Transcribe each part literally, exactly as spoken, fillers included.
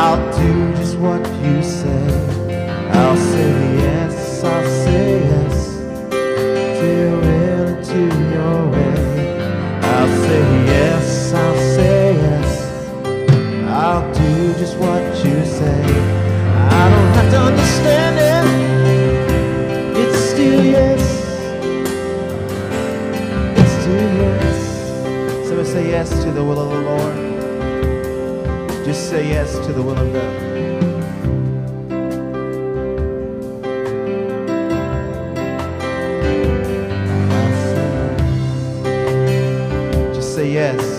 I'll do just what you say. I'll say yes, I'll say yes to your will and to your way. I'll say yes, I'll say yes. I'll do just what you say. I don't have to understand it. It's still yes. It's still yes. So say yes to the will of the Lord. Just say yes to the will of God. Just say yes.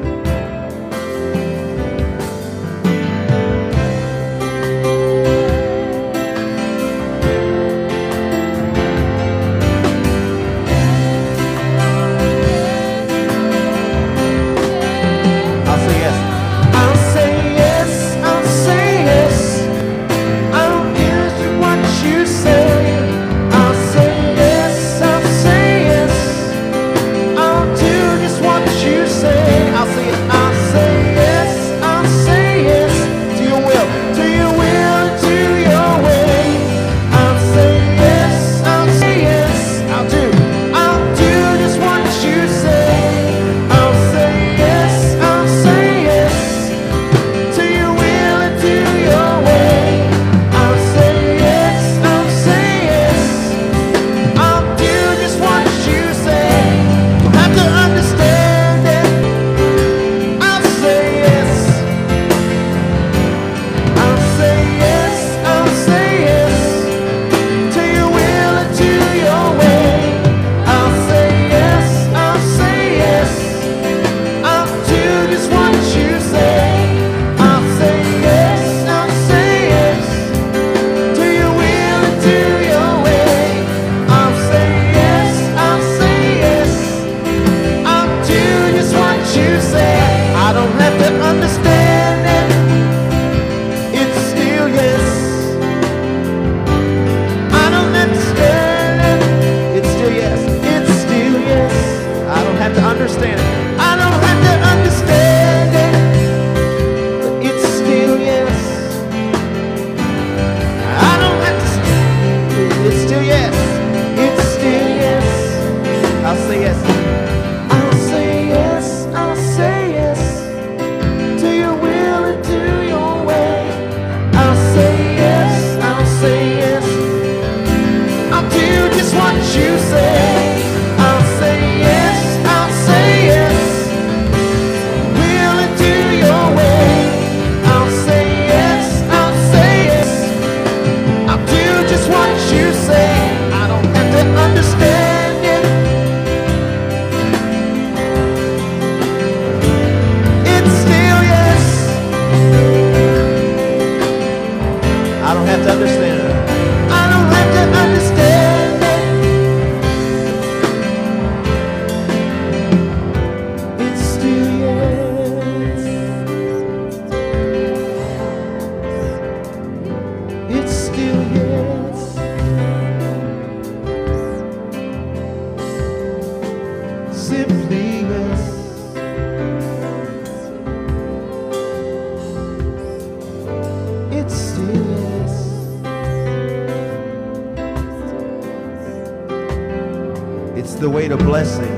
The way to blessing.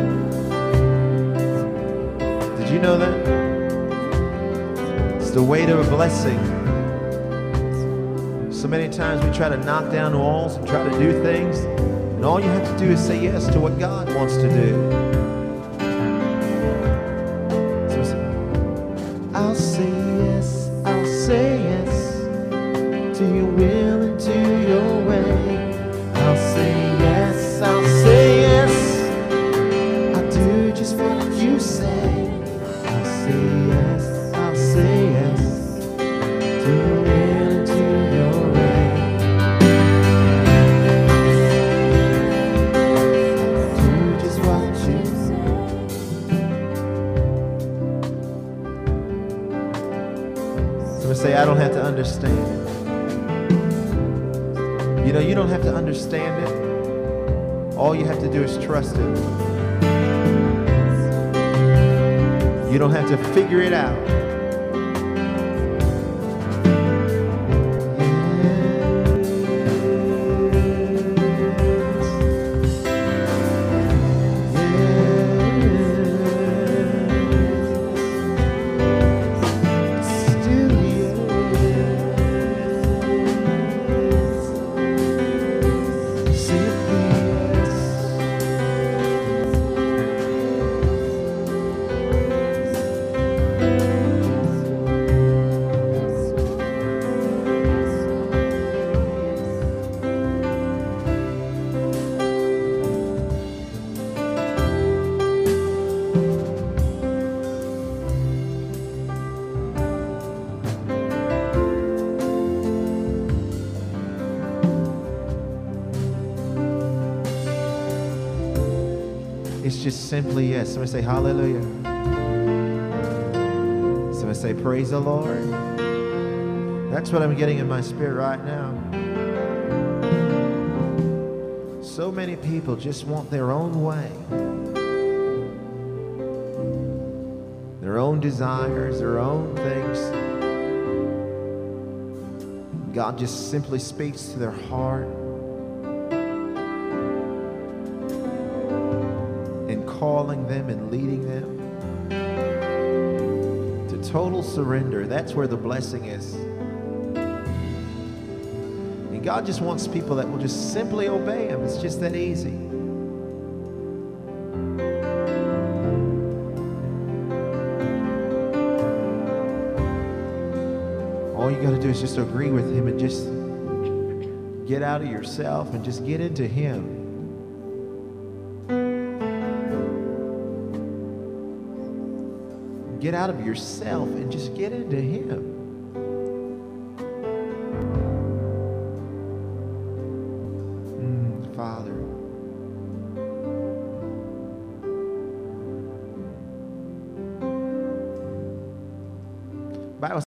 Did you know that? It's the way to a blessing. So many times we try to knock down walls and try to do things, and all you have to do is say yes to what God wants to do. So say, I'll say yes, I'll say yes to your will and to your way. I'll say yes, I'll say yes. Just what you say. I'll say yes, I'll say yes to your will and to your way. Do just what you say. Somebody say, I don't have to understand. You know, you don't have to understand it. All you have to do is trust it. You don't have to figure it out. it's just simply yes. Somebody say hallelujah. Somebody say praise the Lord. That's what I'm getting in my spirit right now. So many people just want their own way. Their own desires, their own things. God just simply speaks to their heart and calling them and leading them to total surrender. That's where the blessing is. And God just wants people that will just simply obey Him. It's just that easy. All you got to do is just agree with Him and just get out of yourself and just get into Him. Get out of yourself and just get into Him.